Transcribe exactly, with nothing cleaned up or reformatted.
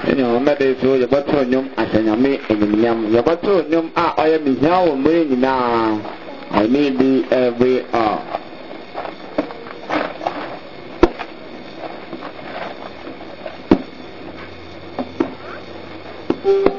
Nyom na de so yabato nyom asanyame enyam yabato nyom a oya mihia wo mre nyina. I need the every hour. Thank you.